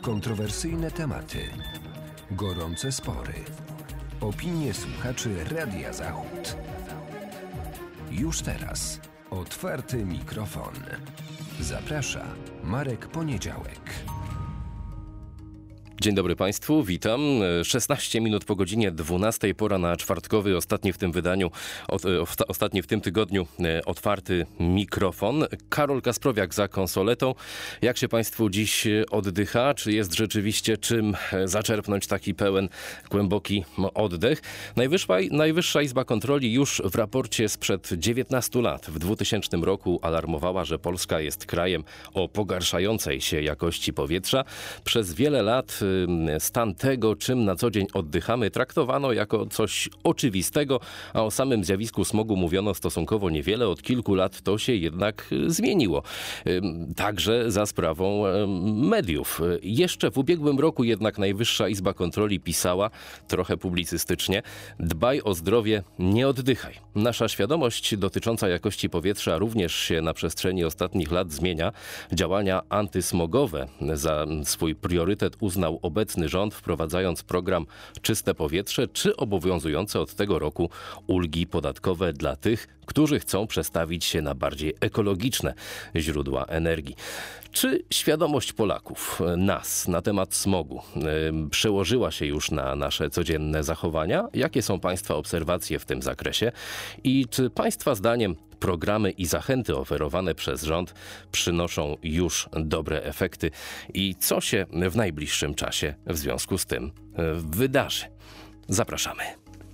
Kontrowersyjne tematy, gorące spory, opinie słuchaczy Radia Zachód. Już teraz otwarty mikrofon. Zaprasza Marek Poniedziałek. Dzień dobry Państwu, witam. 16 minut po godzinie 12, pora na czwartkowy, ostatni w tym tygodniu otwarty mikrofon. Karol Kasprowiak za konsoletą. Jak się Państwu dziś oddycha? Czy jest rzeczywiście czym zaczerpnąć taki pełen, głęboki oddech? Najwyższa Izba Kontroli już w raporcie sprzed 19 lat, w 2000 roku alarmowała, że Polska jest krajem o pogarszającej się jakości powietrza. Przez wiele lat stan tego, czym na co dzień oddychamy, traktowano jako coś oczywistego, a o samym zjawisku smogu mówiono stosunkowo niewiele. Od kilku lat to się jednak zmieniło. Także za sprawą mediów. Jeszcze w ubiegłym roku jednak Najwyższa Izba Kontroli pisała, trochę publicystycznie: dbaj o zdrowie, nie oddychaj. Nasza świadomość dotycząca jakości powietrza również się na przestrzeni ostatnich lat zmienia. Działania antysmogowe za swój priorytet uznał obecny rząd, wprowadzając program Czyste Powietrze, czy obowiązujące od tego roku ulgi podatkowe dla tych, którzy chcą przestawić się na bardziej ekologiczne źródła energii. Czy świadomość Polaków, nas, na temat smogu przełożyła się już na nasze codzienne zachowania? Jakie są Państwa obserwacje w tym zakresie? I czy Państwa zdaniem programy i zachęty oferowane przez rząd przynoszą już dobre efekty? I co się w najbliższym czasie w związku z tym wydarzy? Zapraszamy.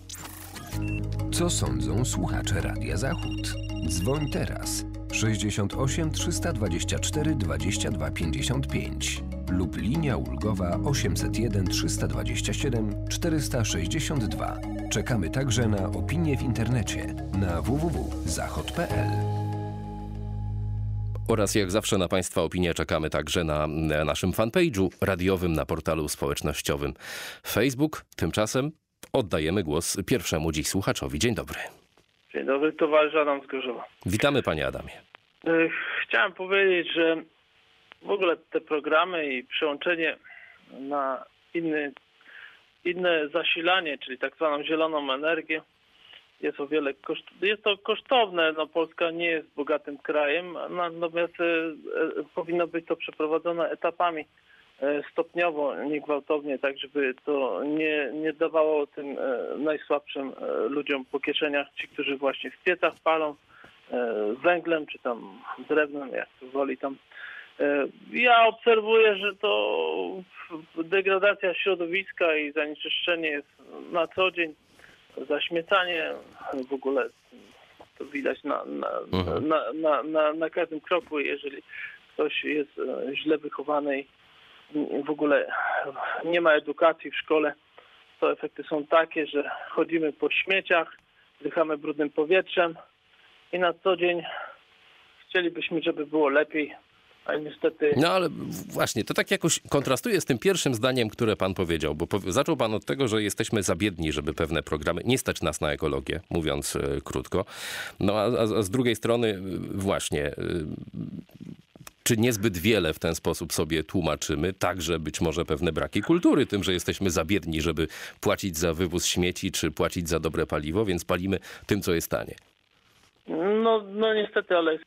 Co sądzą słuchacze Radia Zachód? Dzwoń teraz 68 324 22 55 lub linia ulgowa 801 327 462. Czekamy także na opinie w internecie na www.zachod.pl. Oraz jak zawsze na Państwa opinię czekamy także na naszym fanpage'u radiowym, na portalu społecznościowym Facebook. Tymczasem oddajemy głos pierwszemu dziś słuchaczowi. Dzień dobry. Dzień dobry, towarzysz Adam z Gorzowa. Witamy Panie Adamie. Chciałem powiedzieć, że w ogóle te programy i przełączenie na inne zasilanie, czyli tak zwaną zieloną energię, jest o wiele jest to kosztowne. No, Polska nie jest bogatym krajem, natomiast powinno być to przeprowadzone etapami, stopniowo, niegwałtownie, tak żeby to nie dawało tym najsłabszym ludziom po kieszeniach, ci, którzy właśnie w piecach palą węglem czy tam drewnem, jak to woli tam. Ja obserwuję, że to degradacja środowiska i zanieczyszczenie jest na co dzień, zaśmiecanie w ogóle to widać na każdym kroku. Jeżeli ktoś jest źle wychowany i w ogóle nie ma edukacji w szkole, to efekty są takie, że chodzimy po śmieciach, wdychamy brudnym powietrzem i na co dzień chcielibyśmy, żeby było lepiej, a niestety... No ale właśnie, to tak jakoś kontrastuje z tym pierwszym zdaniem, które Pan powiedział, bo zaczął Pan od tego, że jesteśmy za biedni, żeby pewne programy, nie stać nas na ekologię, mówiąc krótko. No a z drugiej strony właśnie... Czy niezbyt wiele w ten sposób sobie tłumaczymy, także być może pewne braki kultury tym, że jesteśmy za biedni, żeby płacić za wywóz śmieci, czy płacić za dobre paliwo, więc palimy tym, co jest tanie. No niestety, ale...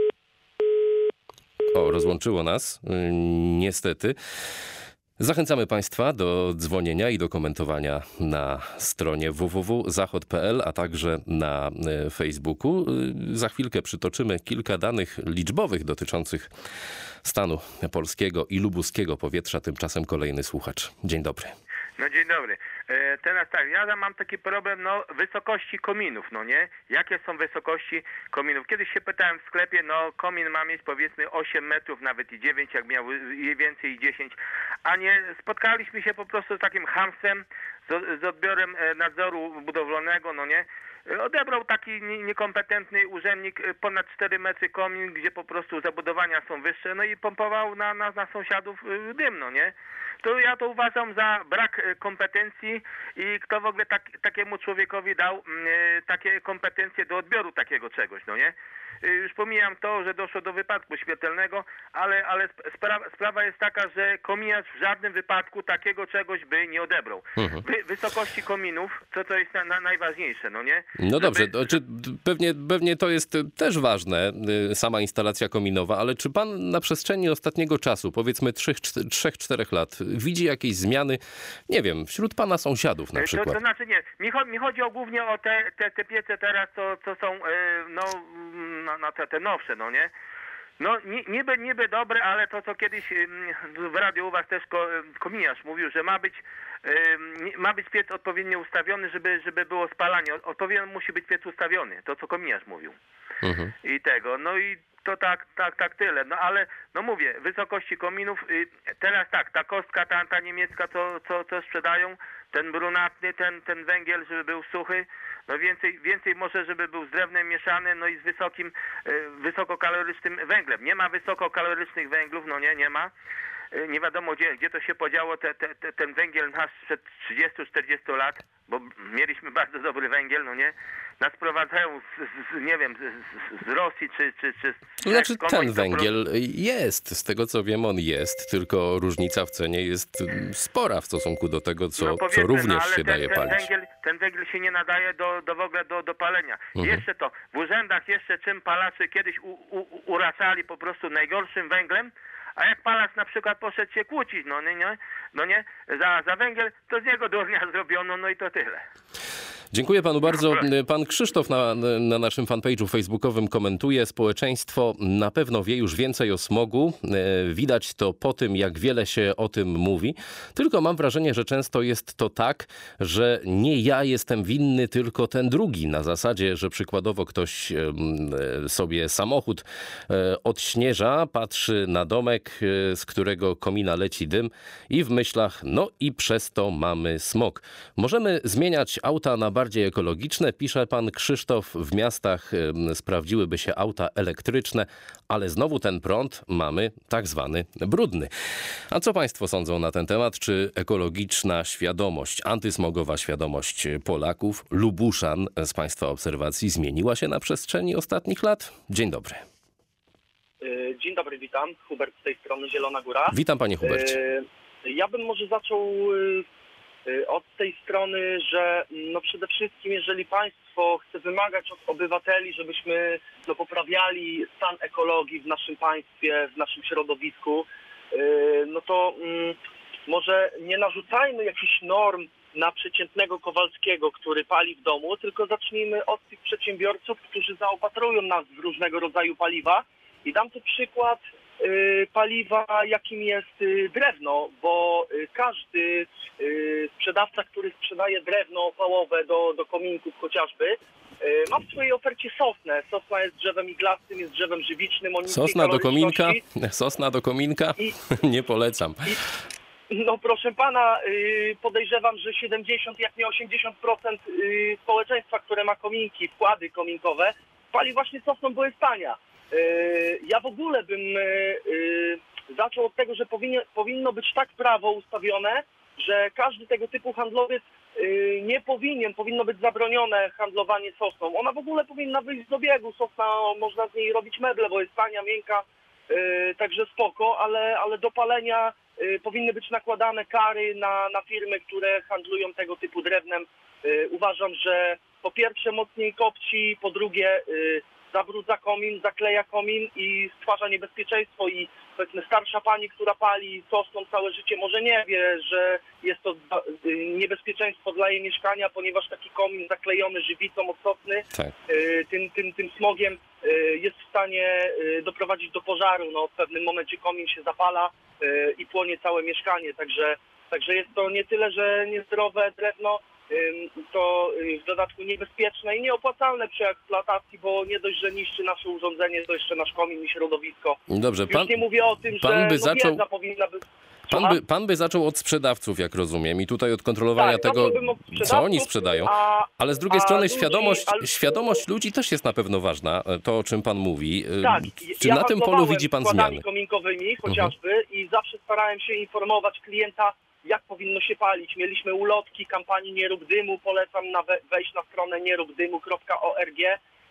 O, rozłączyło nas, niestety. Zachęcamy Państwa do dzwonienia i do komentowania na stronie www.zachod.pl, a także na Facebooku. Za chwilkę przytoczymy kilka danych liczbowych dotyczących stanu polskiego i lubuskiego powietrza. Tymczasem kolejny słuchacz. Dzień dobry. No dzień dobry. Teraz tak, ja mam taki problem, wysokości kominów, no nie? Jakie są wysokości kominów? Kiedyś się pytałem w sklepie, komin ma mieć powiedzmy 8 metrów, nawet i 9, jak miał i więcej i 10, a nie spotkaliśmy się po prostu z takim chamstwem, z odbiorem nadzoru budowlanego, no nie? Odebrał taki niekompetentny urzędnik ponad 4 metry komin, gdzie po prostu zabudowania są wyższe, no i pompował na sąsiadów dym, no nie? To ja to uważam za brak kompetencji i kto w ogóle takiemu człowiekowi dał takie kompetencje do odbioru takiego czegoś, no nie? już pomijam to, że doszło do wypadku śmiertelnego, ale sprawa jest taka, że kominiarz w żadnym wypadku takiego czegoś by nie odebrał. Wysokości kominów, to jest najważniejsze, no nie? No dobrze, pewnie to jest też ważne, sama instalacja kominowa, ale czy pan na przestrzeni ostatniego czasu, powiedzmy 3-4 lat, widzi jakieś zmiany, nie wiem, wśród pana sąsiadów na przykład? To znaczy nie, mi chodzi głównie o te piece teraz, co są te nowsze, no nie? No niby dobre, ale to co kiedyś w radiu u was też kominiarz mówił, że ma być piec odpowiednio ustawiony, żeby było spalanie. Odpowiednio musi być piec ustawiony, to co kominiarz mówił. I tego, no i to tak tyle. No ale, no mówię, wysokości kominów, teraz tak, ta kostka, ta niemiecka, co sprzedają, ten brunatny, ten węgiel, żeby był suchy, no więcej może, żeby był z drewnem mieszany, no i z wysokokalorycznym węglem. Nie ma wysokokalorycznych węglów, no nie ma. Nie wiadomo gdzie to się podziało, ten węgiel nasz sprzed 30-40 lat, bo mieliśmy bardzo dobry węgiel, no nie? Nas prowadzają z Rosji czy To znaczy ten węgiel jest, z tego co wiem on jest, tylko różnica w cenie jest spora w stosunku do tego, co również się daje palić. Ten węgiel się nie nadaje w ogóle do palenia. Jeszcze to, w urzędach czym palacze kiedyś uraczali po prostu najgorszym węglem, a jak palacz na przykład poszedł się kłócić, no nie, za węgiel, to z niego durnia zrobiono, no i to tyle. Dziękuję panu bardzo. Pan Krzysztof na naszym fanpage'u facebookowym komentuje: społeczeństwo na pewno wie już więcej o smogu. Widać to po tym, jak wiele się o tym mówi. Tylko mam wrażenie, że często jest to tak, że nie ja jestem winny, tylko ten drugi. Na zasadzie, że przykładowo ktoś sobie samochód odśnieża, patrzy na domek, z którego komina leci dym i w myślach, no i przez to mamy smog. Możemy zmieniać auta na bardziej ekologiczne, pisze pan Krzysztof. W miastach sprawdziłyby się auta elektryczne, ale znowu ten prąd mamy tak zwany brudny. A co państwo sądzą na ten temat? Czy ekologiczna świadomość, antysmogowa świadomość Polaków, Lubuszan z państwa obserwacji zmieniła się na przestrzeni ostatnich lat? Dzień dobry. Dzień dobry, witam. Hubert z tej strony, Zielona Góra. Witam panie Hubercie. Ja bym może zaczął od tej strony, że no przede wszystkim, jeżeli państwo chce wymagać od obywateli, żebyśmy poprawiali stan ekologii w naszym państwie, w naszym środowisku, no to może nie narzucajmy jakichś norm na przeciętnego Kowalskiego, który pali w domu, tylko zacznijmy od tych przedsiębiorców, którzy zaopatrują nas w różnego rodzaju paliwa. I dam tu przykład paliwa, jakim jest drewno, bo każdy sprzedawca, który sprzedaje drewno opałowe do kominków chociażby, ma w swojej ofercie sosnę. Sosna jest drzewem iglastym, jest drzewem żywicznym. Sosna do kominka? Nie polecam. No proszę pana, podejrzewam, że 70, jak nie 80% społeczeństwa, które ma kominki, wkłady kominkowe, pali właśnie sosną, bo jest tania. Ja w ogóle bym zaczął od tego, że powinno być tak prawo ustawione, że każdy tego typu handlowiec powinno być zabronione handlowanie sosną. Ona w ogóle powinna wyjść z obiegu. Sosna, można z niej robić meble, bo jest tania, miękka, także spoko, ale do palenia powinny być nakładane kary na firmy, które handlują tego typu drewnem. Uważam, że po pierwsze mocniej kopci, po drugie zabrudza komin, zakleja komin i stwarza niebezpieczeństwo i powiedzmy starsza pani, która pali sosną całe życie, może nie wie, że jest to niebezpieczeństwo dla jej mieszkania, ponieważ taki komin zaklejony żywicą od sosny, tak, tym smogiem jest w stanie doprowadzić do pożaru. No, w pewnym momencie komin się zapala i płonie całe mieszkanie, także jest to nie tyle, że niezdrowe drewno, to w dodatku niebezpieczne i nieopłacalne przy eksploatacji, bo nie dość, że niszczy nasze urządzenie, to jeszcze nasz komin i środowisko. Dobrze, Już nie mówię o tym, że wiedza powinna być... Pan by zaczął od sprzedawców, jak rozumiem, i tutaj od kontrolowania tego, co oni sprzedają, ale z drugiej strony świadomość ludzi też jest na pewno ważna, to o czym pan mówi. Tak, czy na tym polu widzi pan zmiany? Kominkowymi chociażby i zawsze starałem się informować klienta, jak powinno się palić. Mieliśmy ulotki kampanii Nie rób dymu, polecam wejść na stronę nierobdymu.org.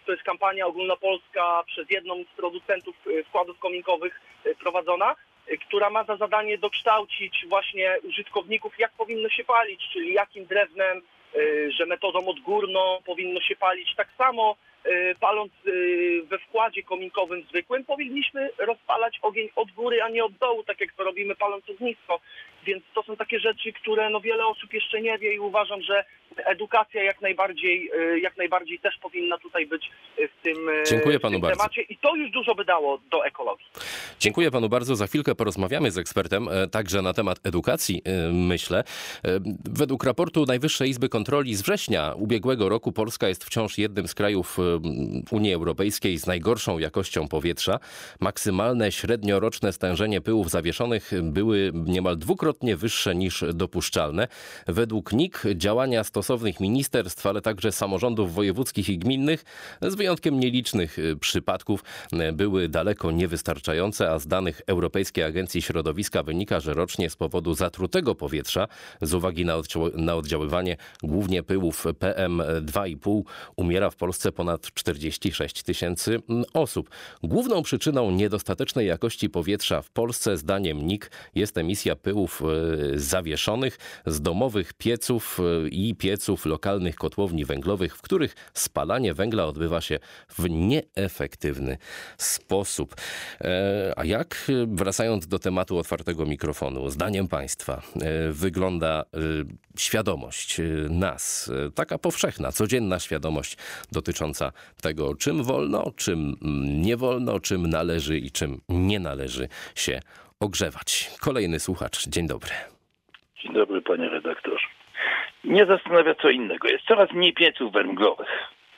To jest kampania ogólnopolska przez jedną z producentów wkładów kominkowych prowadzona, która ma za zadanie dokształcić właśnie użytkowników, jak powinno się palić, czyli jakim drewnem, że metodą odgórną powinno się palić. Tak samo paląc we wkładzie kominkowym zwykłym, powinniśmy rozpalać ogień od góry, a nie od dołu, tak jak to robimy paląc ognisko. Więc to są takie rzeczy, które wiele osób jeszcze nie wie i uważam, że edukacja jak najbardziej też powinna tutaj być w tym, Dziękuję panu bardzo. temacie i to już dużo by dało do ekologii. Dziękuję panu bardzo. Za chwilkę porozmawiamy z ekspertem także na temat edukacji, myślę. Według raportu Najwyższej Izby Kontroli z września ubiegłego roku Polska jest wciąż jednym z krajów Unii Europejskiej z najgorszą jakością powietrza. Maksymalne średnioroczne stężenie pyłów zawieszonych były niemal dwukrotnie wyższe niż dopuszczalne. Według NIK działania stosownych ministerstw, ale także samorządów wojewódzkich i gminnych, z wyjątkiem nielicznych przypadków, były daleko niewystarczające, a z danych Europejskiej Agencji Środowiska wynika, że rocznie z powodu zatrutego powietrza, z uwagi na oddziaływanie głównie pyłów PM2,5, umiera w Polsce ponad 46 tysięcy osób. Główną przyczyną niedostatecznej jakości powietrza w Polsce, zdaniem NIK, jest emisja pyłów zawieszonych z domowych pieców i pieców lokalnych kotłowni węglowych, w których spalanie węgla odbywa się w nieefektywny sposób. A jak, wracając do tematu otwartego mikrofonu, zdaniem państwa wygląda świadomość nas, taka powszechna, codzienna świadomość dotycząca tego, czym wolno, czym nie wolno, czym należy i czym nie należy się ogrzewać? Kolejny słuchacz. Dzień dobry. Dzień dobry, panie redaktorze. Mnie zastanawia co innego. Jest coraz mniej pieców węglowych,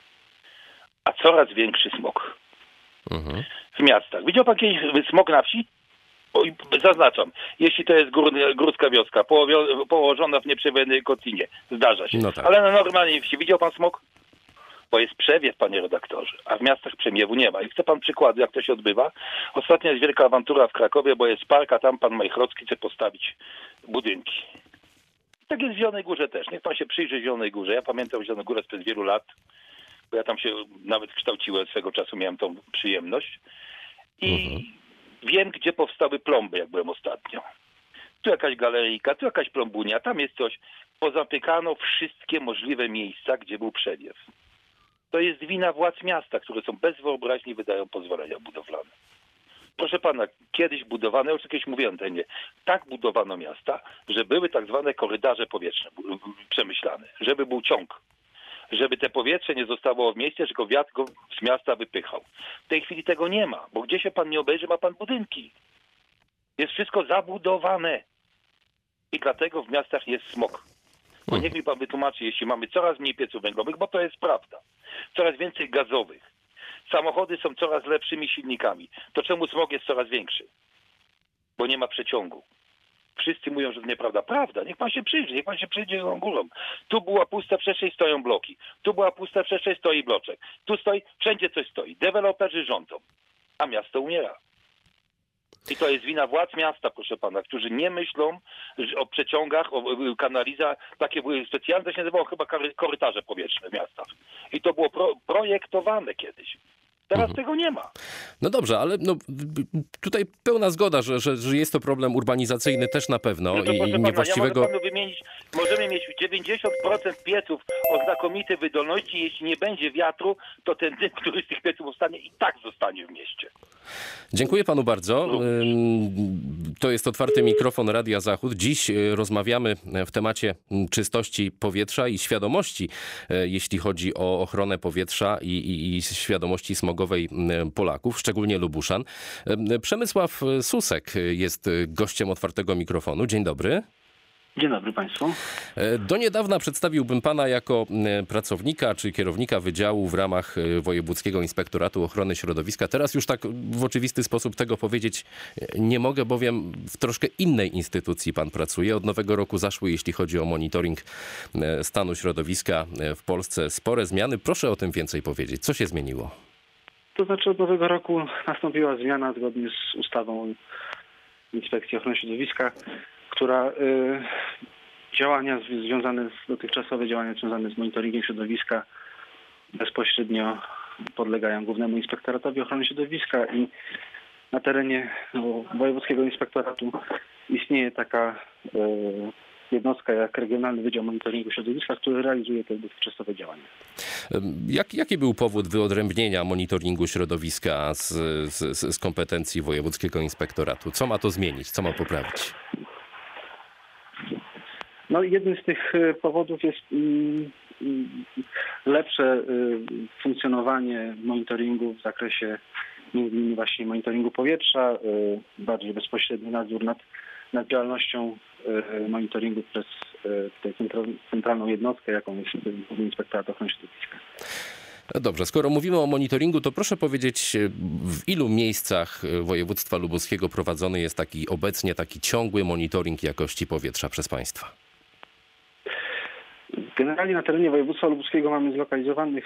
a coraz większy smog w miastach. Widział pan kiedyś smog na wsi? Zaznaczam, jeśli to jest górska wioska, położona w nieprzewiednej kotlinie. Zdarza się. No tak. Ale na normalnej wsi widział pan smog? Bo jest przewiew, panie redaktorze, a w miastach przemiewu nie ma. I chce pan przykładu, jak to się odbywa? Ostatnio jest wielka awantura w Krakowie, bo jest park, a tam pan Majchrocki chce postawić budynki. Tak jest w Zielonej Górze też. Niech pan się przyjrzy Zielonej Górze. Ja pamiętam Zieloną Górę sprzed wielu lat, bo ja tam się nawet kształciłem, swego czasu miałem tą przyjemność. I wiem, gdzie powstały plomby, jak byłem ostatnio. Tu jakaś galeryjka, tu jakaś plombunia, tam jest coś. Pozapykano wszystkie możliwe miejsca, gdzie był przewiew. To jest wina władz miasta, które są bez wyobraźni, wydają pozwolenia budowlane. Proszę pana, kiedyś budowano, już kiedyś mówiłem, tak budowano miasta, że były tak zwane korytarze powietrzne przemyślane, żeby był ciąg, żeby te powietrze nie zostało w mieście, tylko wiatr go z miasta wypychał. W tej chwili tego nie ma, bo gdzie się pan nie obejrzy, ma pan budynki. Jest wszystko zabudowane i dlatego w miastach jest smog. Bo niech mi pan wytłumaczy, jeśli mamy coraz mniej pieców węglowych, bo to jest prawda, coraz więcej gazowych, samochody są coraz lepszymi silnikami, to czemu smog jest coraz większy? Bo nie ma przeciągu. Wszyscy mówią, że to nieprawda. Prawda, niech pan się przyjrzy, niech pan się przyjdzie Zieloną Górą. Tu była pusta przestrzeń, stoją bloki. Tu była pusta przestrzeń, stoi bloczek. Tu stoi, wszędzie coś stoi. Deweloperzy rządzą, a miasto umiera. I to jest wina władz miasta, proszę pana, którzy nie myślą o przeciągach, o kanalizach. Takie były specjalne, to się nazywało chyba korytarze powietrzne w miastach. I to było projektowane kiedyś. Teraz tego nie ma. No dobrze, ale tutaj pełna zgoda, że jest to problem urbanizacyjny też na pewno No to, i proszę niewłaściwego... Ja mogę panu wymienić, możemy mieć 90% pieców o znakomitej wydolności. Jeśli nie będzie wiatru, to ten dym, który z tych pieców powstanie, i tak zostanie w mieście. Dziękuję panu bardzo. To jest otwarty mikrofon Radia Zachód. Dziś rozmawiamy w temacie czystości powietrza i świadomości, jeśli chodzi o ochronę powietrza i świadomości smogowej Polaków, szczególnie Lubuszan. Przemysław Susek jest gościem otwartego mikrofonu. Dzień dobry. Dzień dobry państwu. Do niedawna przedstawiłbym pana jako pracownika czy kierownika wydziału w ramach Wojewódzkiego Inspektoratu Ochrony Środowiska. Teraz już tak w oczywisty sposób tego powiedzieć nie mogę, bowiem w troszkę innej instytucji pan pracuje. Od nowego roku zaszły, jeśli chodzi o monitoring stanu środowiska w Polsce, spore zmiany. Proszę o tym więcej powiedzieć. Co się zmieniło? To znaczy od nowego roku nastąpiła zmiana zgodnie z ustawą o Inspekcji Ochrony Środowiska, która dotychczasowe działania związane z monitoringiem środowiska bezpośrednio podlegają Głównemu Inspektoratowi Ochrony Środowiska i na terenie Wojewódzkiego Inspektoratu istnieje taka jednostka jak Regionalny Wydział Monitoringu Środowiska, który realizuje te dotychczasowe działania. Jaki był powód wyodrębnienia monitoringu środowiska z kompetencji Wojewódzkiego Inspektoratu? Co ma to zmienić? Co ma poprawić? No, jednym z tych powodów jest lepsze funkcjonowanie monitoringu w zakresie m.in. właśnie monitoringu powietrza, bardziej bezpośredni nadzór nad działalnością monitoringu przez tę centralną jednostkę, jaką jest Główny Inspektorat Ochrony Środowiska. Dobrze, skoro mówimy o monitoringu, to proszę powiedzieć, w ilu miejscach województwa lubuskiego prowadzony jest obecnie taki ciągły monitoring jakości powietrza przez państwa? Generalnie na terenie województwa lubuskiego mamy zlokalizowanych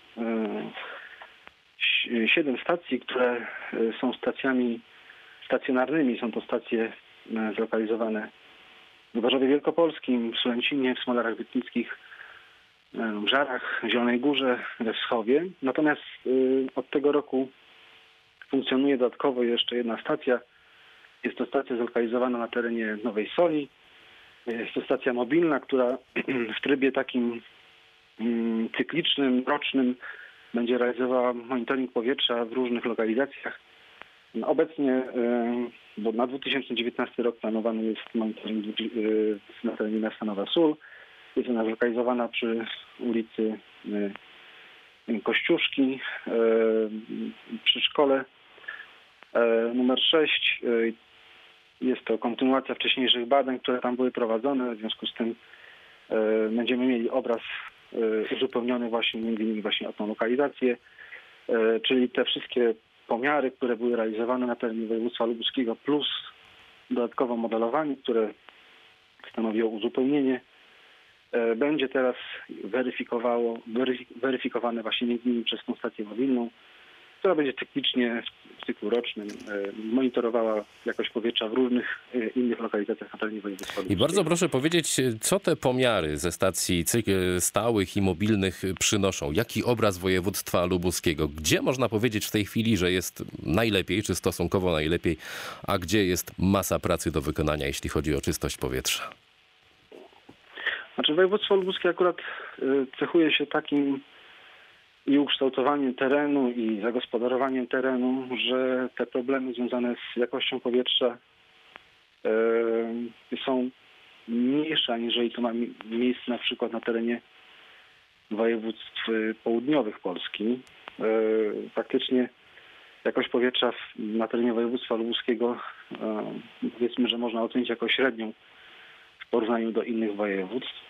7 stacji, które są stacjami stacjonarnymi. Są to stacje zlokalizowane w Gorzowie Wielkopolskim, w Sulęcinie, w Smolarach Bytnickich, w Żarach, w Zielonej Górze, we Wschowie. Natomiast od tego roku funkcjonuje dodatkowo jeszcze jedna stacja. Jest to stacja zlokalizowana na terenie Nowej Soli. Jest to stacja mobilna, która w trybie takim cyklicznym, rocznym będzie realizowała monitoring powietrza w różnych lokalizacjach. Obecnie bo na 2019 rok planowany jest monitoring na terenie miasta Nowa Sól. Jest ona zlokalizowana przy ulicy Kościuszki, przy szkole numer 6. Jest to kontynuacja wcześniejszych badań, które tam były prowadzone. W związku z tym będziemy mieli obraz uzupełniony właśnie między innymi właśnie o tą lokalizację, czyli te wszystkie pomiary, które były realizowane na terenie województwa lubuskiego, plus dodatkowo modelowanie, które stanowiło uzupełnienie, będzie teraz weryfikowane właśnie między innymi przez tą stację mobilną, która będzie cyklicznie, w cyklu rocznym monitorowała jakość powietrza w różnych innych lokalizacjach na terenie województwa lubuskiego. I bardzo proszę powiedzieć, co te pomiary ze stacji stałych i mobilnych przynoszą? Jaki obraz województwa lubuskiego? Gdzie można powiedzieć w tej chwili, że jest najlepiej, czy stosunkowo najlepiej, a gdzie jest masa pracy do wykonania, jeśli chodzi o czystość powietrza? Znaczy województwo lubuskie akurat cechuje się takim i ukształtowaniem terenu i zagospodarowaniem terenu, że te problemy związane z jakością powietrza są mniejsze, aniżeli to ma miejsce na przykład na terenie województw południowych Polski. Faktycznie jakość powietrza na terenie województwa lubuskiego powiedzmy, że można ocenić jako średnią w porównaniu do innych województw.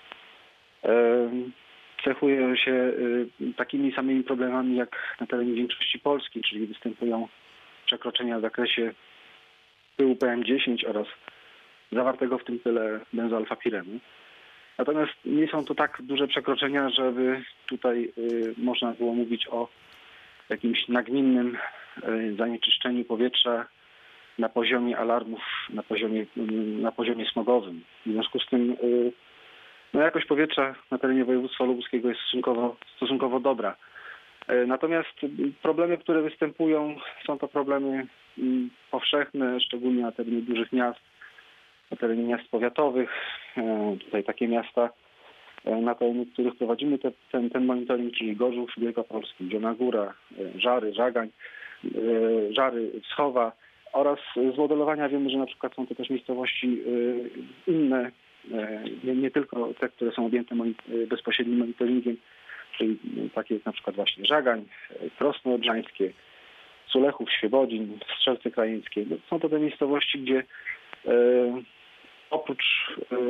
Cechuje się takimi samymi problemami jak na terenie większości Polski, czyli występują przekroczenia w zakresie pyłu PM10 oraz zawartego w tym pyle benzoalfapirenu. Natomiast nie są to tak duże przekroczenia, żeby tutaj można było mówić o jakimś nagminnym zanieczyszczeniu powietrza na poziomie alarmów, na poziomie smogowym. W związku z tym jakość powietrza na terenie województwa lubuskiego jest stosunkowo dobra. Natomiast problemy, które występują, są to problemy powszechne, szczególnie na terenie dużych miast, na terenie miast powiatowych. Tutaj takie miasta, na terenie których prowadzimy ten monitoring, czyli Gorzów Wielkopolski, Zielona Góra, Żary, Żagań, Żary, Wschowa oraz z modelowania wiemy, że na przykład są to też miejscowości inne, nie tylko te, które są objęte bezpośrednim monitoringiem, czyli takie jak na przykład właśnie Żagań, Krosno Odrzańskie, Sulechów, Świebodzin, Strzelce Krajeńskie. Są to te miejscowości, gdzie oprócz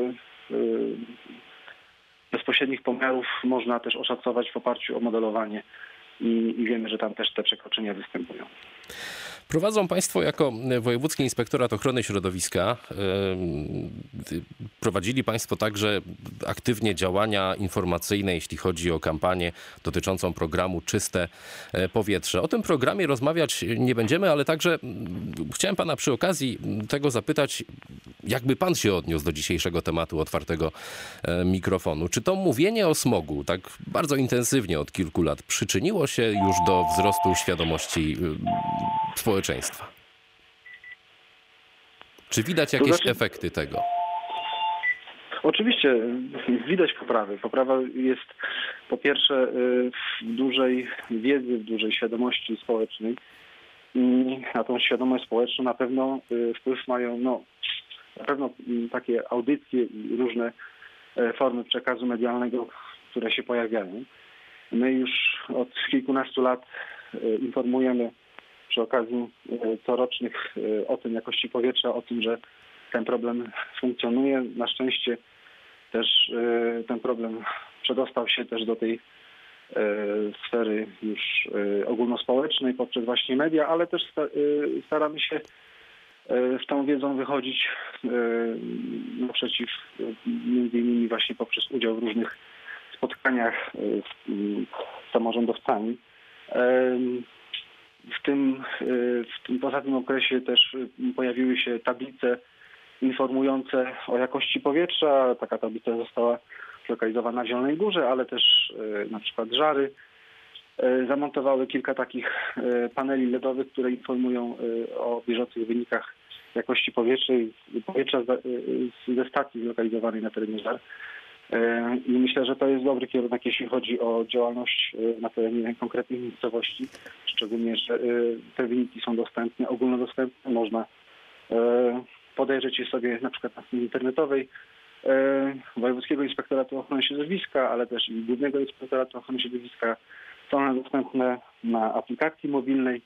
bezpośrednich pomiarów można też oszacować w oparciu o modelowanie i wiemy, że tam też te przekroczenia występują. Prowadzą państwo jako Wojewódzki Inspektorat Ochrony Środowiska, prowadzili państwo także aktywnie działania informacyjne, jeśli chodzi o kampanię dotyczącą programu Czyste Powietrze. O tym programie rozmawiać nie będziemy, ale także chciałem pana przy okazji tego zapytać, jakby pan się odniósł do dzisiejszego tematu otwartego mikrofonu? Czy to mówienie o smogu tak bardzo intensywnie od kilku lat przyczyniło się już do wzrostu świadomości społeczeństwa? Czy widać jakieś efekty tego? Oczywiście widać poprawy. Poprawa jest po pierwsze w dużej wiedzy, w dużej świadomości społecznej. I na tą świadomość społeczną na pewno wpływ mają na pewno takie audycje i różne formy przekazu medialnego, które się pojawiają. My już od kilkunastu lat informujemy przy okazji corocznych ocen jakości powietrza o tym, że ten problem funkcjonuje. Na szczęście też ten problem przedostał się też do tej sfery już ogólnospołecznej poprzez właśnie media, ale też staramy się z tą wiedzą wychodzić naprzeciw, między innymi właśnie poprzez udział w różnych spotkaniach z samorządowcami. W tym poza tym okresie też pojawiły się tablice informujące o jakości powietrza. Taka tablica została zlokalizowana w Zielonej Górze, ale też na przykład Żary zamontowały kilka takich paneli LEDowych, które informują o bieżących wynikach jakości powietrza ze stacji zlokalizowanej na terenie Żar. I myślę, że to jest dobry kierunek, jeśli chodzi o działalność na terenie konkretnych miejscowości, szczególnie, że te wyniki są dostępne, ogólnodostępne. Można podejrzeć je sobie na przykład na stronie internetowej Wojewódzkiego Inspektoratu Ochrony Środowiska, ale też i Głównego Inspektoratu Ochrony Środowiska. Są one dostępne na aplikacji mobilnej.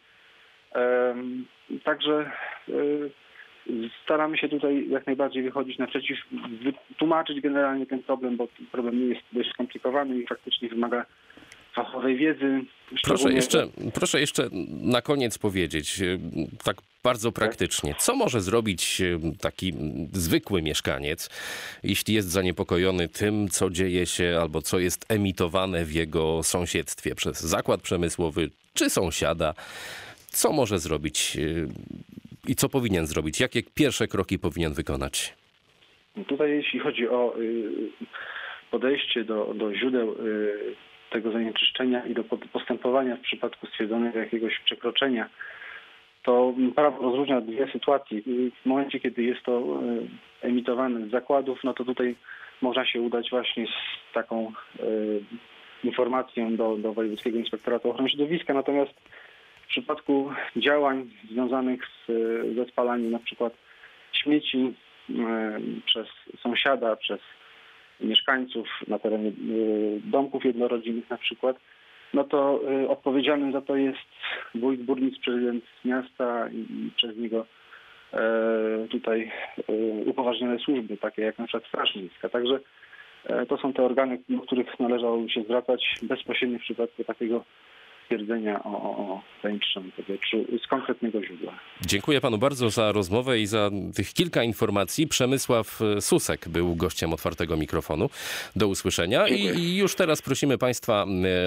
Także staramy się tutaj jak najbardziej wychodzić naprzeciw, tłumaczyć generalnie ten problem, bo problem nie jest dość skomplikowany i faktycznie wymaga fachowej wiedzy. Proszę jeszcze na koniec powiedzieć, tak bardzo praktycznie, co może zrobić taki zwykły mieszkaniec, jeśli jest zaniepokojony tym, co dzieje się albo co jest emitowane w jego sąsiedztwie przez zakład przemysłowy czy sąsiada? Co może zrobić i co powinien zrobić? Jakie pierwsze kroki powinien wykonać? Tutaj jeśli chodzi o podejście do źródeł tego zanieczyszczenia i do postępowania w przypadku stwierdzonego jakiegoś przekroczenia, to prawo rozróżnia dwie sytuacje. W momencie, kiedy jest to emitowane z zakładów, no to tutaj można się udać właśnie z taką informacją do Wojewódzkiego Inspektoratu Ochrony Środowiska. Natomiast w przypadku działań związanych ze spalaniem na przykład śmieci przez sąsiada, przez mieszkańców na terenie domków jednorodzinnych na przykład, no to odpowiedzialnym za to jest wójt, burmistrz, prezydent miasta i przez niego tutaj upoważnione służby, takie jak na przykład Straż Miejska. Także to są te organy, do których należało się zwracać bezpośrednio w przypadku takiego stwierdzenia o zanieczyszczonym powietrzu z konkretnego źródła. Dziękuję panu bardzo za rozmowę i za tych kilka informacji. Przemysław Susek był gościem otwartego mikrofonu. Do usłyszenia. I już teraz prosimy państwa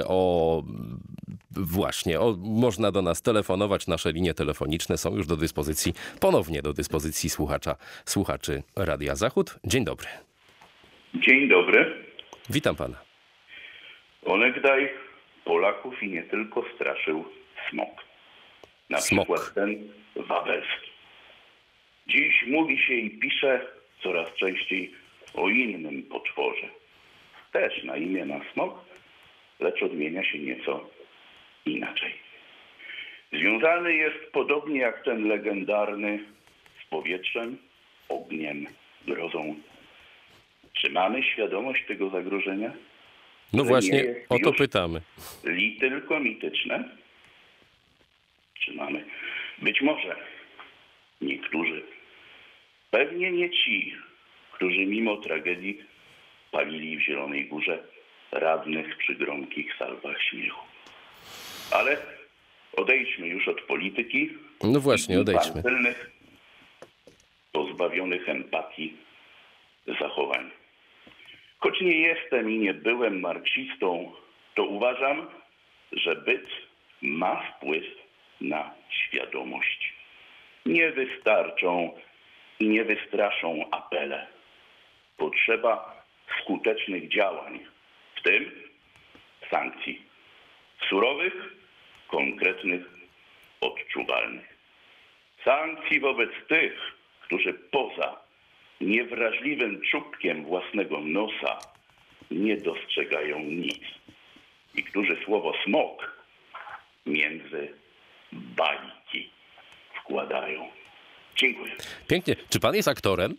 można do nas telefonować. Nasze linie telefoniczne są już ponownie do dyspozycji słuchaczy Radia Zachód. Dzień dobry. Dzień dobry. Witam pana. Onegdaj Polaków i nie tylko straszył smog. Na przykład ten wawelski. Dziś mówi się i pisze coraz częściej o innym potworze. Też na imię ma smog, lecz odmienia się nieco inaczej. Związany jest podobnie jak ten legendarny z powietrzem, ogniem, grozą. Czy mamy świadomość tego zagrożenia? No właśnie, o to pytamy. Tylko mityczne? Czy mamy? Być może niektórzy, pewnie nie ci, którzy mimo tragedii palili w Zielonej Górze radnych przy gromkich salwach śmiechu. Ale odejdźmy już od polityki. No właśnie, odejdźmy. Pozbawionych empatii zachowań. Choć nie jestem i nie byłem marksistą, to uważam, że byt ma wpływ na świadomość. Nie wystarczą i nie wystraszą apele. Potrzeba skutecznych działań, w tym sankcji. Surowych, konkretnych, odczuwalnych. Sankcji wobec tych, którzy poza niewrażliwym czubkiem własnego nosa nie dostrzegają nic i którzy słowo smog między bańki wkładają. Dziękuję. Pięknie. Czy pan jest aktorem?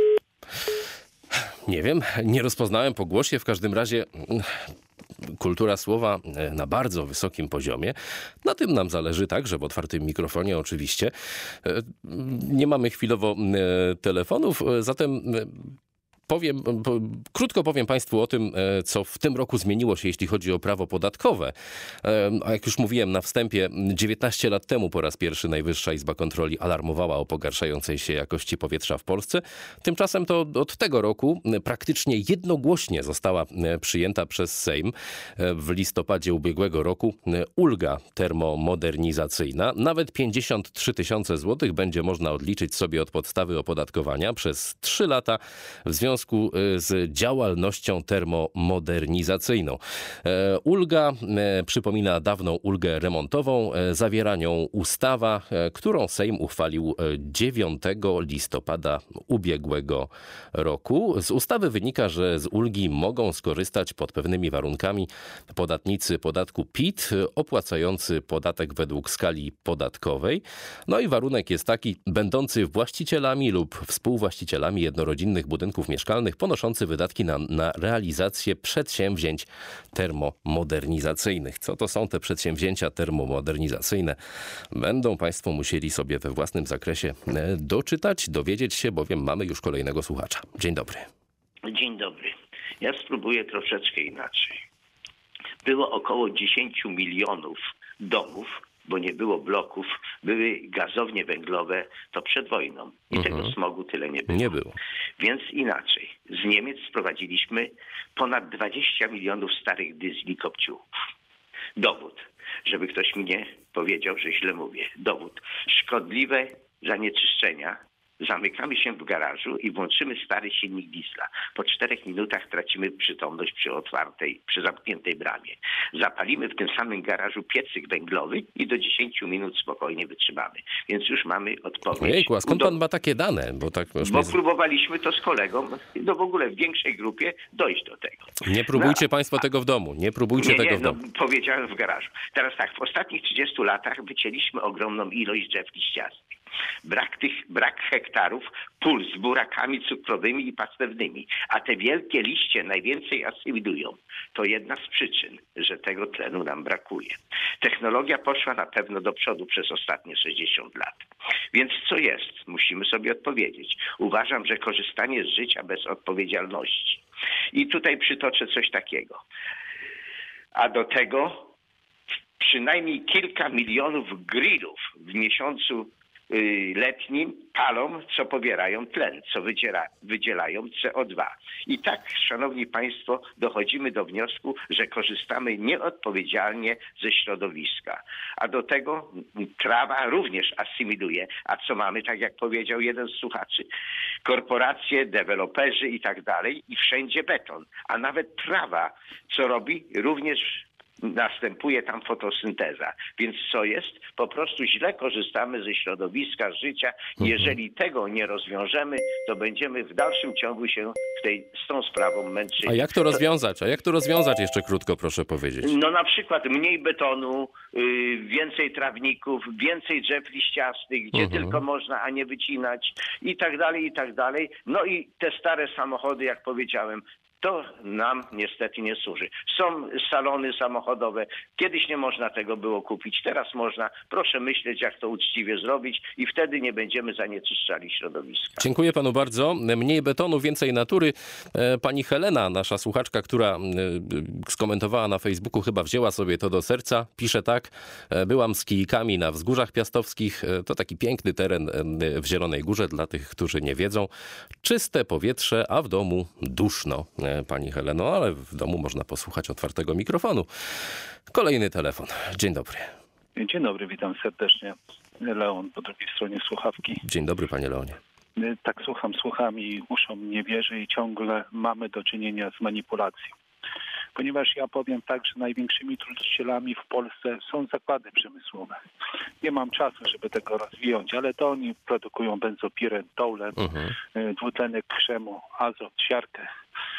Nie wiem, nie rozpoznałem po głosie. W każdym razie kultura słowa na bardzo wysokim poziomie. Na tym nam zależy także w otwartym mikrofonie oczywiście. Nie mamy chwilowo telefonów, zatem krótko powiem Państwu o tym, co w tym roku zmieniło się, jeśli chodzi o prawo podatkowe. A jak już mówiłem na wstępie, 19 lat temu po raz pierwszy Najwyższa Izba Kontroli alarmowała o pogarszającej się jakości powietrza w Polsce. Tymczasem to od tego roku praktycznie jednogłośnie została przyjęta przez Sejm w listopadzie ubiegłego roku ulga termomodernizacyjna. Nawet 53 000 złotych będzie można odliczyć sobie od podstawy opodatkowania przez 3 lata w związku z działalnością termomodernizacyjną. Ulga przypomina dawną ulgę remontową. Zawiera nią ustawa, którą Sejm uchwalił 9 listopada ubiegłego roku. Z ustawy wynika, że z ulgi mogą skorzystać pod pewnymi warunkami podatnicy podatku PIT opłacający podatek według skali podatkowej. No i warunek jest taki, będący właścicielami lub współwłaścicielami jednorodzinnych budynków mieszkalnych ponoszący wydatki na realizację przedsięwzięć termomodernizacyjnych. Co to są te przedsięwzięcia termomodernizacyjne? Będą Państwo musieli sobie we własnym zakresie doczytać, dowiedzieć się, bowiem mamy już kolejnego słuchacza. Dzień dobry. Dzień dobry. Ja spróbuję troszeczkę inaczej. Było około 10 milionów domów, bo nie było bloków, były gazownie węglowe, to przed wojną. I tego smogu tyle nie było. Nie było. Więc inaczej. Z Niemiec sprowadziliśmy ponad 20 milionów starych dyzli kopciuchów. Dowód, żeby ktoś mi nie powiedział, że źle mówię. Dowód. Szkodliwe zanieczyszczenia. Zamykamy się w garażu i włączymy stary silnik diesla. Po 4 minutach tracimy przytomność przy zamkniętej bramie. Zapalimy w tym samym garażu piecyk węglowy i do 10 minut spokojnie wytrzymamy. Więc już mamy odpowiedź. Ojejku, a skąd pan ma takie dane? Bo próbowaliśmy to z kolegą, no w ogóle w większej grupie dojść do tego. Nie próbujcie Państwo tego w domu. Nie próbujcie tego w domu. Powiedziałem w garażu. Teraz tak, w ostatnich 30 latach wycięliśmy ogromną ilość drzew liściastych. Brak hektarów pól z burakami cukrowymi i pastewnymi, a te wielkie liście najwięcej asymilują. To jedna z przyczyn, że tego tlenu nam brakuje. Technologia poszła na pewno do przodu przez ostatnie 60 lat. Więc co jest? Musimy sobie odpowiedzieć. Uważam, że korzystanie z życia bez odpowiedzialności. I tutaj przytoczę coś takiego. A do tego przynajmniej kilka milionów grillów w miesiącu letnim palą, co pobierają tlen, co wydzielają CO2. I tak, szanowni państwo, dochodzimy do wniosku, że korzystamy nieodpowiedzialnie ze środowiska. A do tego trawa również asymiluje. A co mamy, tak jak powiedział jeden z słuchaczy? Korporacje, deweloperzy i tak dalej i wszędzie beton. A nawet trawa, co robi? Również następuje tam fotosynteza. Więc co jest? Po prostu źle korzystamy ze środowiska, z życia. Jeżeli tego nie rozwiążemy, to będziemy w dalszym ciągu się z tą sprawą męczyli. A jak to rozwiązać? Jeszcze krótko proszę powiedzieć. No na przykład mniej betonu, więcej trawników, więcej drzew liściastych, gdzie tylko można, a nie wycinać i tak dalej, i tak dalej. No i te stare samochody, jak powiedziałem, to nam niestety nie służy. Są salony samochodowe. Kiedyś nie można tego było kupić. Teraz można. Proszę myśleć, jak to uczciwie zrobić i wtedy nie będziemy zanieczyszczali środowiska. Dziękuję panu bardzo. Mniej betonu, więcej natury. Pani Helena, nasza słuchaczka, która skomentowała na Facebooku, chyba wzięła sobie to do serca. Pisze tak. Byłam z kijkami na Wzgórzach Piastowskich. To taki piękny teren w Zielonej Górze dla tych, którzy nie wiedzą. Czyste powietrze, a w domu duszno. Pani Heleno, ale w domu można posłuchać otwartego mikrofonu. Kolejny telefon. Dzień dobry. Dzień dobry, witam serdecznie. Leon po drugiej stronie słuchawki. Dzień dobry, panie Leonie. Tak słucham i uszom nie wierzę i ciągle mamy do czynienia z manipulacją. Ponieważ ja powiem tak, że największymi trucicielami w Polsce są zakłady przemysłowe. Nie mam czasu, żeby tego rozwijać, ale to oni produkują benzopiren, toulen, dwutlenek krzemu, azot, siarkę.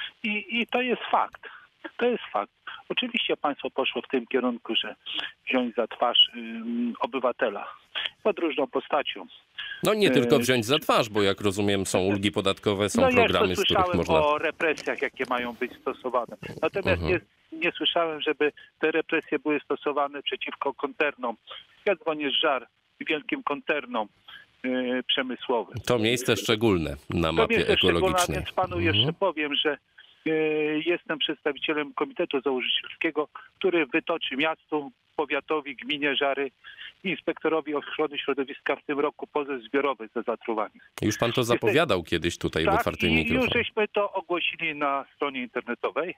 I to jest fakt. To jest fakt. Oczywiście państwo poszło w tym kierunku, że wziąć za twarz obywatela pod różną postacią. No nie tylko wziąć za twarz, bo jak rozumiem są ulgi podatkowe, są programy, z których można... słyszałem o represjach, jakie mają być stosowane. Natomiast nie słyszałem, żeby te represje były stosowane przeciwko koncernom. Ja dzwonię z Żar, wielkim koncernom przemysłowym. To miejsce szczególne na mapie ekologicznej. Więc panu jeszcze powiem, że jestem przedstawicielem Komitetu Założycielskiego, który wytoczy miastu, powiatowi, gminie Żary, inspektorowi ochrony środowiska w tym roku pozew zbiorowy za zatruwanie. Już pan to zapowiadał kiedyś tutaj w otwartym mikrofonie. Już żeśmy to ogłosili na stronie internetowej.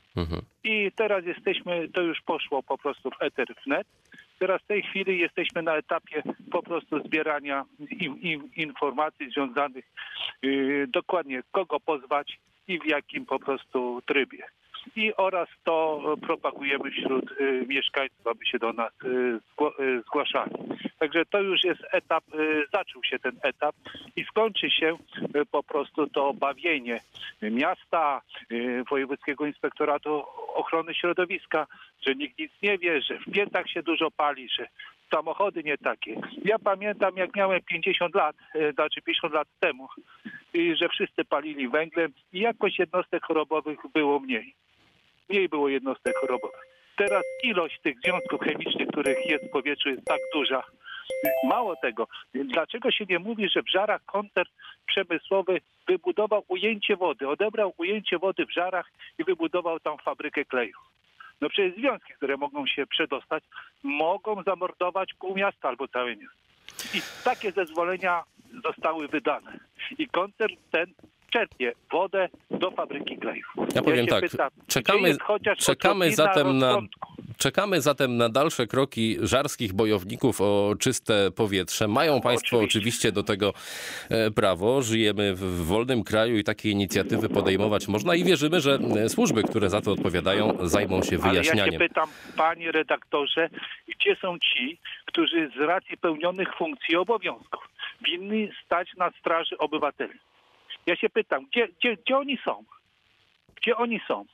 I teraz to już poszło po prostu w eter wnet. Teraz w tej chwili jesteśmy na etapie po prostu zbierania informacji związanych dokładnie kogo pozwać i w jakim po prostu trybie. Oraz to propagujemy wśród mieszkańców, aby się do nas zgłaszali. Także to już jest etap, zaczął się ten etap i skończy się po prostu to bawienie miasta, Wojewódzkiego Inspektoratu Ochrony Środowiska, że nikt nic nie wie, że w piecach się dużo pali, że samochody nie takie. Ja pamiętam, jak miałem 50 lat temu, że wszyscy palili węglem i jakoś jednostek chorobowych było mniej. Mniej było jednostek chorobowych. Teraz ilość tych związków chemicznych, których jest w powietrzu, jest tak duża. Mało tego, dlaczego się nie mówi, że w Żarach koncern przemysłowy wybudował ujęcie wody, odebrał ujęcie wody w Żarach i wybudował tam fabrykę kleju? No przecież związki, które mogą się przedostać, mogą zamordować pół miasta albo całe miasto. I takie zezwolenia zostały wydane. I koncern ten czerpie wodę do fabryki klejów. Ja powiem tak, pytam, czekamy zatem na dalsze kroki żarskich bojowników o czyste powietrze. Mają państwo oczywiście do tego prawo. Żyjemy w wolnym kraju i takie inicjatywy podejmować można i wierzymy, że służby, które za to odpowiadają, zajmą się wyjaśnianiem. Ale ja się pytam, panie redaktorze, gdzie są ci, którzy z racji pełnionych funkcji i obowiązków winni stać na straży obywateli? Ja się pytam, gdzie oni są? Gdzie oni są?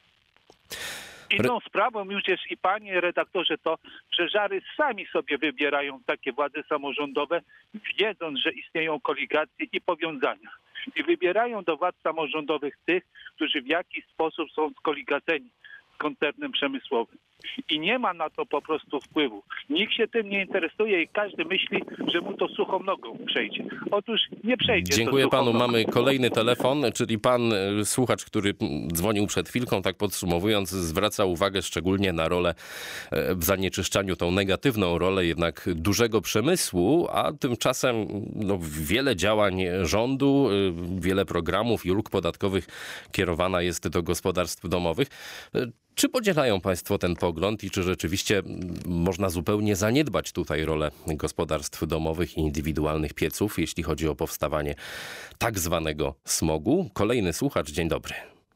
Inną sprawą już jest i panie redaktorze to, że Żary sami sobie wybierają takie władze samorządowe, wiedząc, że istnieją koligacje i powiązania. I wybierają do władz samorządowych tych, którzy w jakiś sposób są skoligaceni z koncernem przemysłowym. I nie ma na to po prostu wpływu. Nikt się tym nie interesuje i każdy myśli, że mu to suchą nogą przejdzie. Otóż nie przejdzie. Dziękuję panu. Nogą. Mamy kolejny telefon, czyli pan słuchacz, który dzwonił przed chwilką, tak podsumowując, zwraca uwagę szczególnie na rolę w zanieczyszczaniu, tą negatywną rolę jednak dużego przemysłu, a tymczasem wiele działań rządu, wiele programów i ulg podatkowych kierowana jest do gospodarstw domowych. Czy podzielają państwo ten pogląd i czy rzeczywiście można zupełnie zaniedbać tutaj rolę gospodarstw domowych i indywidualnych pieców, jeśli chodzi o powstawanie tak zwanego smogu? Kolejny słuchacz, dzień dobry.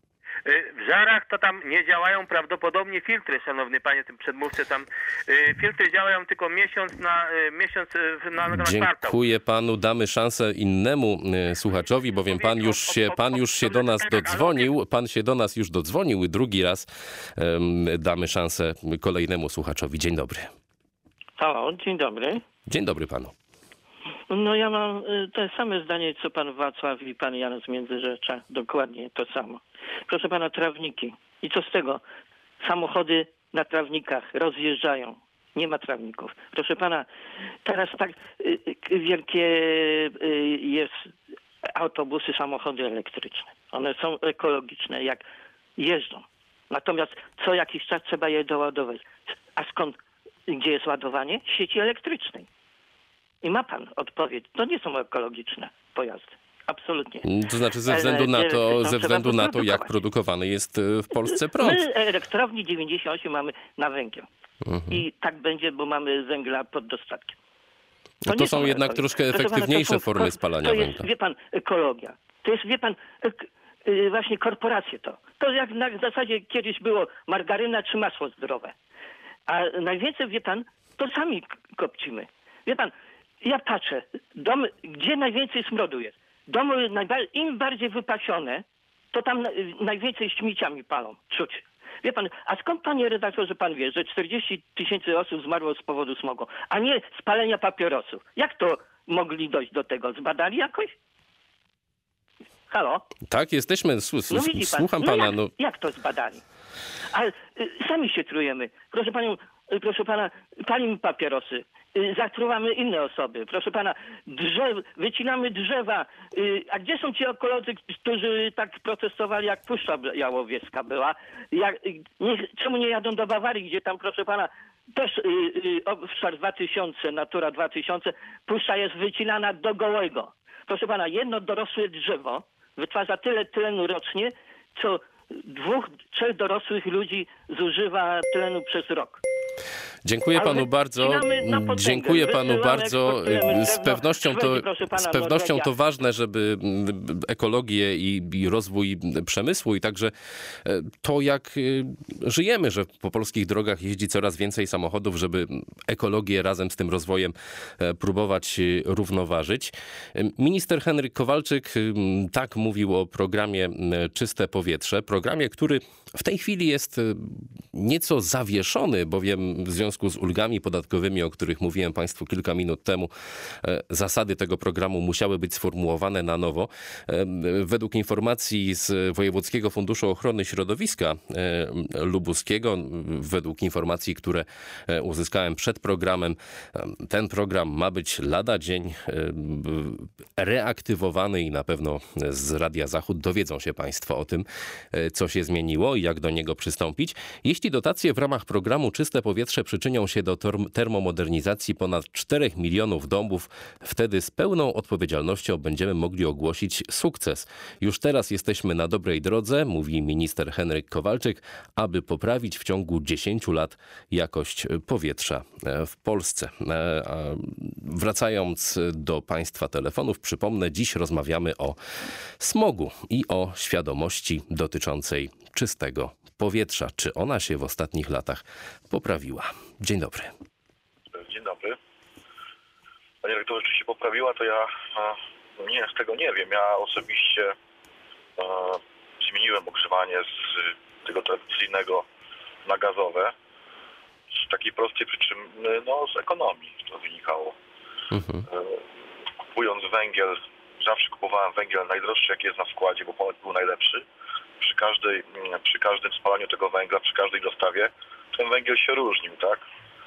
W Żarach to tam nie działają prawdopodobnie filtry, szanowny panie, tym przedmówcy. Tam filtry działają tylko miesiąc na kwartał. Dziękuję panu. Damy szansę innemu słuchaczowi, bowiem pan już się do nas dodzwonił. Pan się do nas już dodzwonił. Drugi raz damy szansę kolejnemu słuchaczowi. Dzień dobry. Halo, dzień dobry. Dzień dobry panu. No ja mam te same zdanie, co pan Wacław i pan Jan z Międzyrzecza. Dokładnie to samo. Proszę pana, trawniki. I co z tego? Samochody na trawnikach rozjeżdżają. Nie ma trawników. Proszę pana, teraz tak wielkie jest autobusy, samochody elektryczne. One są ekologiczne, jak jeżdżą. Natomiast co jakiś czas trzeba je doładować. A skąd, gdzie jest ładowanie? W sieci elektrycznej. I ma pan odpowiedź. To nie są ekologiczne pojazdy. Absolutnie. To znaczy ze względu na to, jak produkowany jest w Polsce prąd. My elektrowni 98 mamy na węgiel. I tak będzie, bo mamy węgla pod dostatkiem. No to są jednak troszkę efektywniejsze formy spalania węgla. To jest, wie pan, ekologia. To jest, wie pan, właśnie korporacje to. To jak na zasadzie kiedyś było margaryna czy masło zdrowe. A najwięcej, wie pan, to sami kopcimy. Wie pan, ja patrzę, domy, gdzie najwięcej smrodu jest. Domy im bardziej wypasione, to tam najwięcej śmieciami palą, czuć. Wie pan, a skąd, panie redaktorze, pan wie, że 40 000 osób zmarło z powodu smogu, a nie spalenia papierosów? Jak to mogli dojść do tego? Zbadali jakoś? Halo? Tak, jesteśmy, słucham pana. Jak to zbadali? Ale sami się trujemy. Proszę pana, palimy papierosy. Zatruwamy inne osoby. Proszę pana, wycinamy drzewa. A gdzie są ci ekolodzy, którzy tak protestowali, jak Puszcza Białowieska była? Czemu nie jadą do Bawarii, gdzie tam, proszę pana, też obszar 2000, Natura 2000, puszcza jest wycinana do gołego. Proszę pana, jedno dorosłe drzewo wytwarza tyle tlenu rocznie, co 2-3 dorosłych ludzi zużywa tlenu przez rok. Dziękuję panu bardzo. Dziękuję panu bardzo. Z pewnością to ważne, żeby ekologię i rozwój przemysłu i także to, jak żyjemy, że po polskich drogach jeździ coraz więcej samochodów, żeby ekologię razem z tym rozwojem próbować równoważyć. Minister Henryk Kowalczyk tak mówił o programie Czyste Powietrze. Programie, który w tej chwili jest nieco zawieszony, bowiem w związku z ulgami podatkowymi, o których mówiłem państwu kilka minut temu, zasady tego programu musiały być sformułowane na nowo. Według informacji z Wojewódzkiego Funduszu Ochrony Środowiska Lubuskiego, według informacji, które uzyskałem przed programem, ten program ma być lada dzień reaktywowany i na pewno z Radia Zachód dowiedzą się państwo o tym, co się zmieniło i jak do niego przystąpić. Jeśli dotacje w ramach programu Czyste Powietrze przyczynią się do termomodernizacji ponad 4 milionów domów, wtedy z pełną odpowiedzialnością będziemy mogli ogłosić sukces. Już teraz jesteśmy na dobrej drodze, mówi minister Henryk Kowalczyk, aby poprawić w ciągu 10 lat jakość powietrza w Polsce. Wracając do państwa telefonów, przypomnę, dziś rozmawiamy o smogu i o świadomości dotyczącej czystego powietrza. Czy ona się w ostatnich latach poprawiła? Dzień dobry. Dzień dobry. Panie rektorze, czy się poprawiła, to ja tego nie wiem. Ja osobiście zmieniłem ogrzewanie z tego tradycyjnego na gazowe. Z takiej prostej przyczyny, z ekonomii to wynikało. Kupując węgiel, zawsze kupowałem węgiel najdroższy, jaki jest na składzie, bo ponoć był najlepszy. Przy każdym spalaniu tego węgla, przy każdej dostawie, ten węgiel się różnił, tak?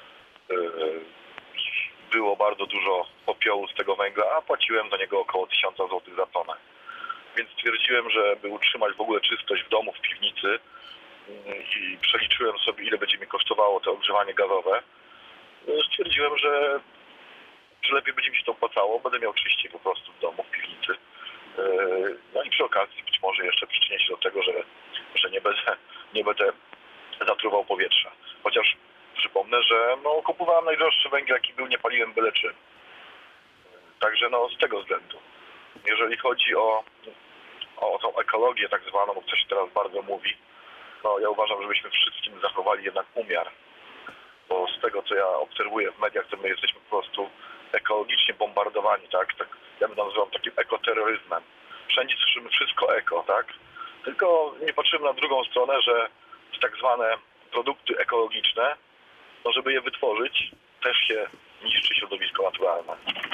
Było bardzo dużo popiołu z tego węgla, a płaciłem do niego około 1000 zł za tonę. Więc stwierdziłem, że by utrzymać w ogóle czystość w domu, w piwnicy i przeliczyłem sobie, ile będzie mi kosztowało to ogrzewanie gazowe. Stwierdziłem, że lepiej będzie mi się to opłacało, będę miał czyściej po prostu w domu, w piwnicy. No i przy okazji być może jeszcze przyczynię się do tego, że nie będę zatruwał powietrza. Chociaż przypomnę, że kupowałem najdroższy węgiel, jaki był, nie paliłem byle czym. Także z tego względu. Jeżeli chodzi o tą ekologię tak zwaną, o której się teraz bardzo mówi, ja uważam, żebyśmy wszystkim zachowali jednak umiar. Bo z tego, co ja obserwuję w mediach, to my jesteśmy po prostu ekologicznie bombardowani, tak? Ja bym nazwał takim ekoterroryzmem. Wszędzie słyszymy wszystko eko, tak? Tylko nie patrzymy na drugą stronę, że tak zwane produkty ekologiczne, żeby je wytworzyć, też się niszczy środowisko naturalne.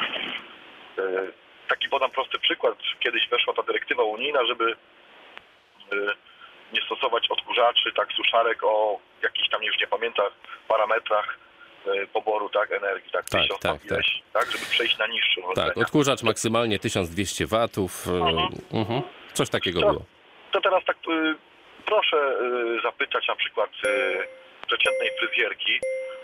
Taki podam prosty przykład. Kiedyś weszła ta dyrektywa unijna, żeby nie stosować odkurzaczy, suszarek o jakichś tam, już nie pamiętam, parametrach poboru energii, tak, żeby przejść na niższy. Tak, odkurzacz maksymalnie 1200 watów. Coś takiego było. To teraz proszę zapytać na przykład przeciętnej fryzjerki,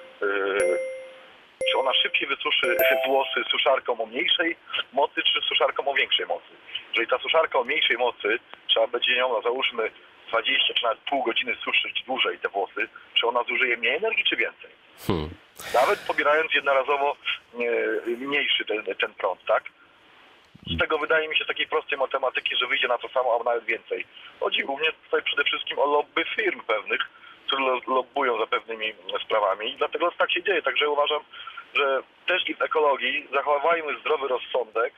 czy ona szybciej wysuszy włosy suszarką o mniejszej mocy, czy suszarką o większej mocy. Jeżeli ta suszarka o mniejszej mocy, trzeba będzie ją, załóżmy, 20 czy nawet pół godziny suszyć dłużej te włosy, czy ona zużyje mniej energii, czy więcej? Nawet pobierając jednorazowo mniejszy ten prąd, tak? Z tego wydaje mi się takiej prostej matematyki, że wyjdzie na to samo, a nawet więcej. Chodzi głównie tutaj przede wszystkim o lobby firm pewnych, które lobbują za pewnymi sprawami i dlatego tak się dzieje. Także uważam, że też i w ekologii zachowajmy zdrowy rozsądek,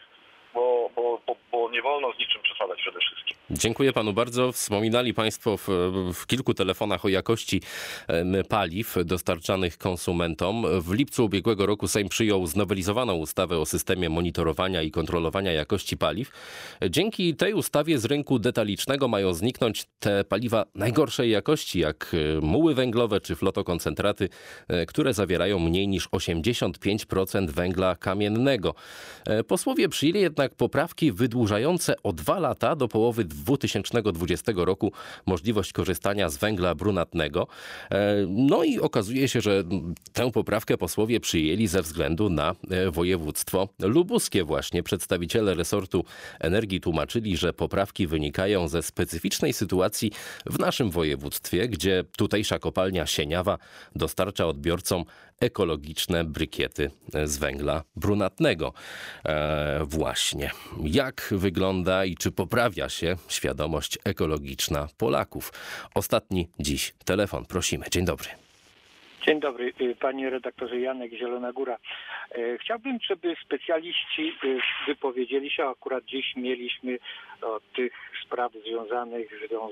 bo nie wolno z niczym przesadzać przede wszystkim. Dziękuję panu bardzo. Wspominali państwo w kilku telefonach o jakości paliw dostarczanych konsumentom. W lipcu ubiegłego roku Sejm przyjął znowelizowaną ustawę o systemie monitorowania i kontrolowania jakości paliw. Dzięki tej ustawie z rynku detalicznego mają zniknąć te paliwa najgorszej jakości, jak muły węglowe czy flotokoncentraty, które zawierają mniej niż 85% węgla kamiennego. Posłowie przyjęli jednak poprawki wydłużające o 2 lata do połowy 2020 roku możliwość korzystania z węgla brunatnego. No i okazuje się, że tę poprawkę posłowie przyjęli ze względu na województwo lubuskie właśnie. Przedstawiciele resortu energii tłumaczyli, że poprawki wynikają ze specyficznej sytuacji w naszym województwie, gdzie tutejsza kopalnia Sieniawa dostarcza odbiorcom ekologiczne brykiety z węgla brunatnego. Właśnie. Jak wygląda i czy poprawia się świadomość ekologiczna Polaków? Ostatni dziś telefon. Prosimy. Dzień dobry. Dzień dobry, panie redaktorze. Janek, Zielona Góra. Chciałbym, żeby specjaliści wypowiedzieli się. Akurat dziś mieliśmy o tych spraw związanych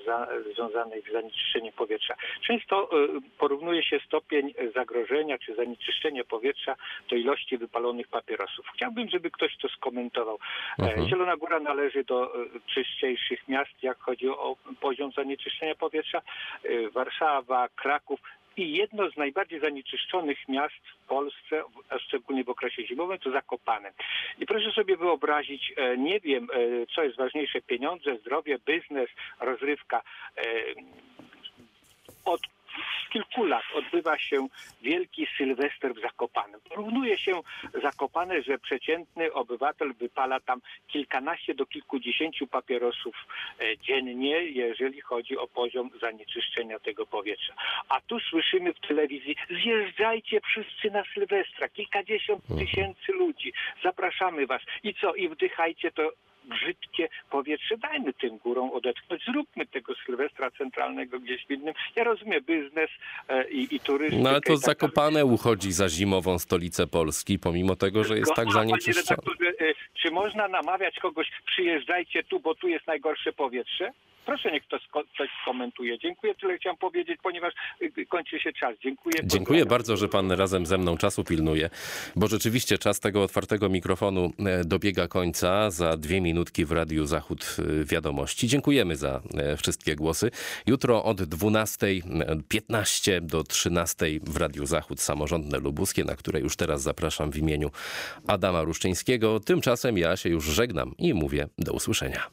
z zanieczyszczeniem powietrza. Często porównuje się stopień zagrożenia czy zanieczyszczenia powietrza do ilości wypalonych papierosów. Chciałbym, żeby ktoś to skomentował. Zielona Góra należy do czyściejszych miast, jak chodzi o poziom zanieczyszczenia powietrza. Warszawa, Kraków. I jedno z najbardziej zanieczyszczonych miast w Polsce, a szczególnie w okresie zimowym, to Zakopane. I proszę sobie wyobrazić, nie wiem, co jest ważniejsze, pieniądze, zdrowie, biznes, rozrywka. Od kilku lat odbywa się wielki Sylwester w Zakopanem. Porównuje się Zakopane, że przeciętny obywatel wypala tam kilkanaście do kilkudziesięciu papierosów dziennie, jeżeli chodzi o poziom zanieczyszczenia tego powietrza. A tu słyszymy w telewizji, zjeżdżajcie wszyscy na Sylwestra, kilkadziesiąt tysięcy ludzi, zapraszamy was. I co? I wdychajcie to brzydkie powietrze. Dajmy tym górom odetchnąć. Zróbmy tego Sylwestra centralnego gdzieś w innym. Ja rozumiem biznes i turystykę. No ale to Zakopane uchodzi za zimową stolicę Polski, pomimo tego, że jest tak zanieczyszczone. Czy można namawiać kogoś, przyjeżdżajcie tu, bo tu jest najgorsze powietrze? Proszę, niech ktoś komentuje. Dziękuję, tyle chciałem powiedzieć, ponieważ kończy się czas. Dziękuję. Dziękuję bardzo, że pan razem ze mną czasu pilnuje, bo rzeczywiście czas tego otwartego mikrofonu dobiega końca. Za 2 minutki w Radiu Zachód wiadomości. Dziękujemy za wszystkie głosy. Jutro od 12:15 do 13:00 w Radiu Zachód Samorządne Lubuskie, na które już teraz zapraszam w imieniu Adama Ruszczyńskiego. Tymczasem ja się już żegnam i mówię do usłyszenia.